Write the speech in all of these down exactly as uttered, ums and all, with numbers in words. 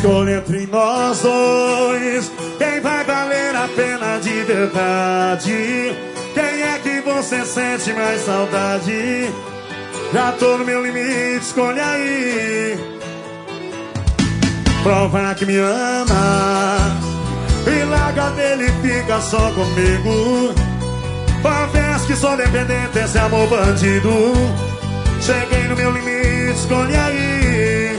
Escolha entre nós dois quem vai valer a pena de verdade. Quem é que você sente mais saudade? Já tô no meu limite, escolha aí. Prova que me ama e larga dele e fica só comigo. Confesso que sou dependente desse amor bandido. Cheguei no meu limite, escolhe aí.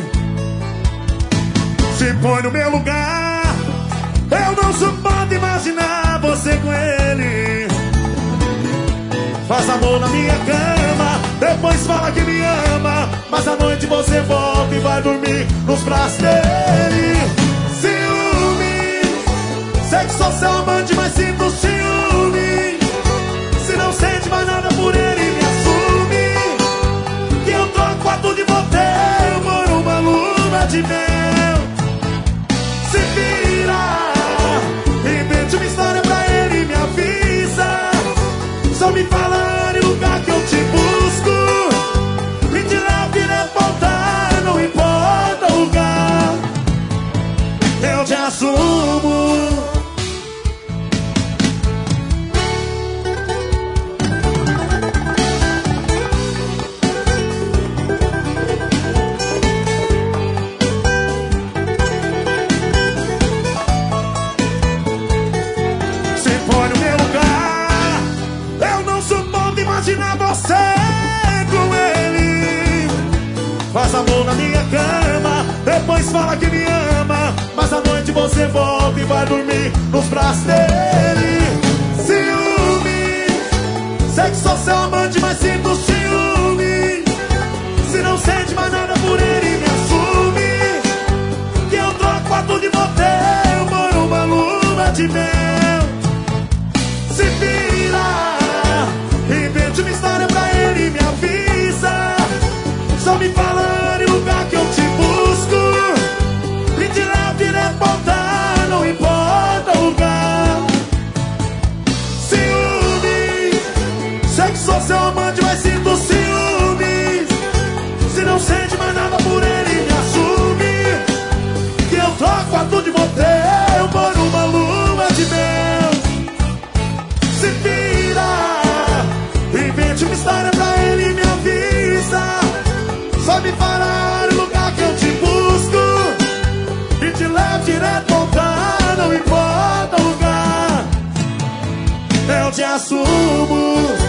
Se põe no meu lugar, eu não suporto imaginar você com ele. Faz amor na minha cama, depois fala que me ama, mas à noite você volta e vai dormir nos braços dele. Ciúme, sei que sou seu amante, mas sinto ciúme. Se não sente mais nada por ele, me assume que eu troco a tudo de motel por uma lua de mel. Se vira, invente uma história pra ele e me avisa. Só me fala em lugar que eu te busco e te levo direto pra voltar, não importa o lugar. Eu te assumo. Imagina você com ele. Faz amor na minha cama, depois fala que me ama, mas à noite você volta e vai dormir nos braços dele. Ciúme, sei que sou seu amante, mas sinto ciúme. Se não sente mais nada por ele, me assume que eu troco a tudo de motel por uma lua de mel. Se vira, invente uma história pra ele e me avisa. Só me fala em lugar que eu te busco e te levo direto pra voltar, não importa o lugar. Ciúme, sei que sou seu amante, mas sinto ciúmes. Se não sente mais nada por ele, me assume que eu troco a tudo de motel por uma lua de mel. Se vira, invente uma história pra ele e me avisa. Só me falar o lugar que eu te busco e te levo direto pra voltar, não importa o lugar. Eu te assumo.